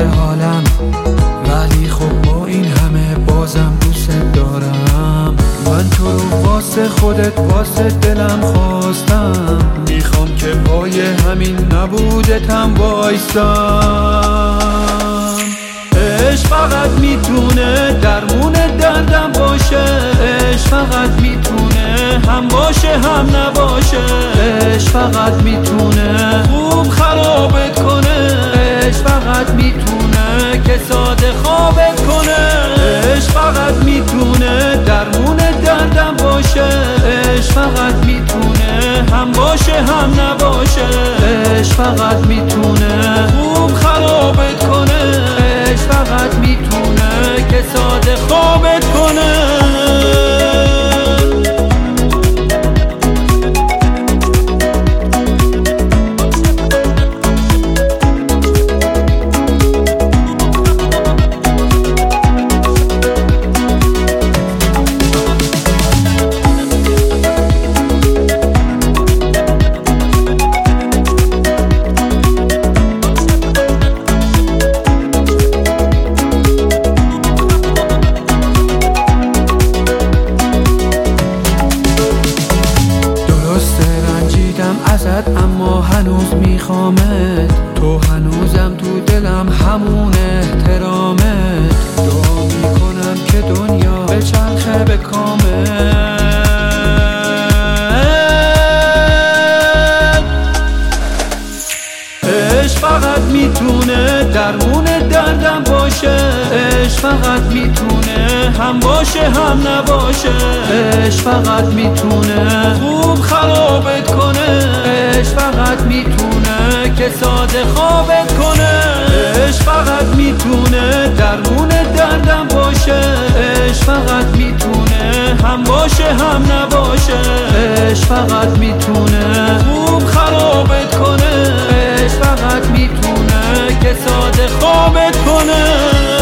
حالم، ولی خب با این همه بازم دوست دارم. من تو رو واسه خودت واسه دلم خواستم، میخوام که پای همین نبودتم وایستم. عشق فقط میتونه درمون دردم باشه، عشق فقط میتونه هم باشه هم نباشه، عشق فقط میتونه خوب خرابت کنه، عشق فقط میتونه که ساده خوابت کنه. عشق فقط میتونه درمون دردم باشه، عشق فقط میتونه هم باشه هم نباشه، عشق فقط میتونه خوب خرابت کنه، عشق فقط میتونه که ساده خوابت کنه. ازت اما هنوز میخوامت، تو هنوزم تو دلم همون احترامت. دعا میکنم که دنیا به چرخه به کامت. عشق فقط میتونه درمون دردم باشه، عشق فقط میتونه هم باشه هم نباشه، عشق فقط میتونه خوب خرابت کنه، عشق فقط میتونه که ساده خوابت کنه. عشق فقط میتونه درمون دردم باشه، عشق فقط میتونه هم باشه هم نباشه، عشق فقط میتونه خوب خرابت کنه، عشق فقط میتونه که ساده خوابت کنه.